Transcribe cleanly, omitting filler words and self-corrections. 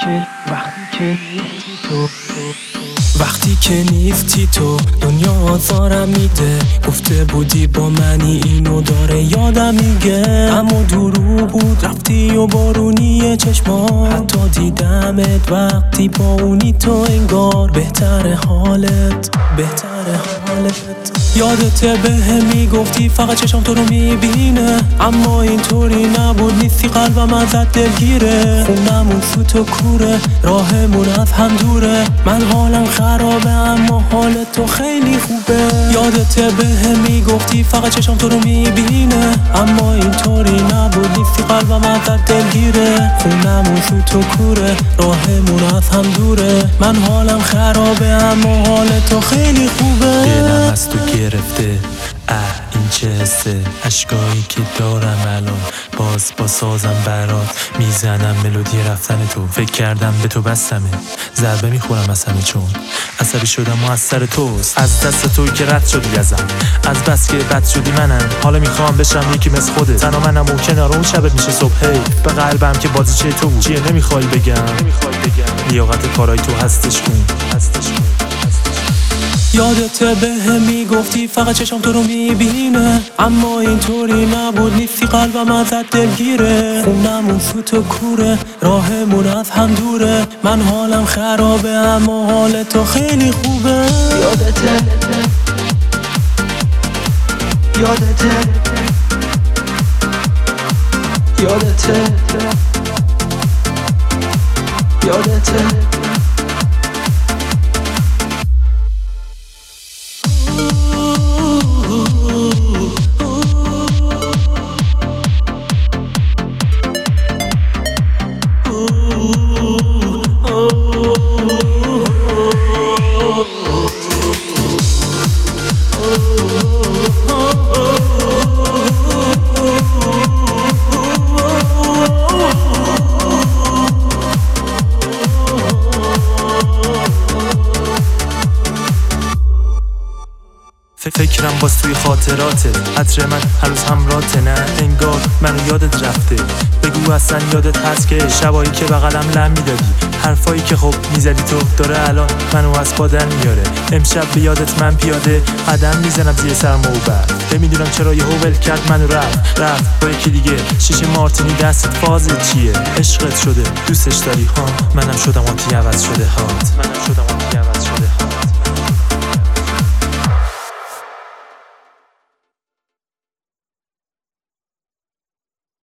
وقتی که نیستی تو دنیا آزارم میده. گفته بودی با منی اینو داره یادم میگه، اما دروغ بود رفتی و بارونی چشما. حتی دیدمت وقتی با اونی تو انگار بهتره حالت. یادته بهم میگفتی فقط چشم تو رو میبینه، اما اینطوری نبود. نیستی قلبم ازت دلگیره، خونمون سوت و کوره، راهمون از هم دوره. من حالم خرابه اما حال تو خیلی خوبه. یادته بهم میگفتی فقط چشم تو رو میبینه، اما اینطوری نبود. نیستی قلبم ازت دلگیره، خونمون سوت و کوره، راهمون از هم دوره. من حالم خرابه اما حال تو خیلی خوبه. دلم از تو گرفته، این چه حسه؟ اشکایی که دارم الان باز با سازم برات میزنم ملودی رفتن تو. فکر کردم به تو بستمه، ضربه میخورم از همه چون عصبی شدم و از سر توست. از دست توی که رد شدی ازم، از بس که بد شدی منم. حالا میخوام بشم یکی مثل خودت، تنها منم و کنار اون شبت میشه صبح. به قلبم که بازیچه تو بود، چیه نمیخوای بگم لیاقت کارای تو هستش کن. یادته بهم میگفتی فقط چشم تو رو میبینه، اما اینطوری نبود. نیستی قلبم ازت دلگیره، خونمون سوت و کوره، راهمون از هم دوره. من حالم خرابه اما حال تو خیلی خوبه. یادته فکرم باز توی خاطراته، عطر من هنوز همراته. نه انگار منو یادت رفته، بگو اصلا یادت هست که شبایی که بغلم لم میدادی، حرفایی که خب میزدی تو داره الان منو از پادر میاره. امشب به یادت من پیاده قدم میزنم زیر سرما و برف. نمیدونم چرا یهو ول کرد منو رفت با یکی دیگه. شیشه مارتینی دستت فازت چیه؟ عشقت شده دوستش داری ها، منم شدم آنتی عوض شده هات.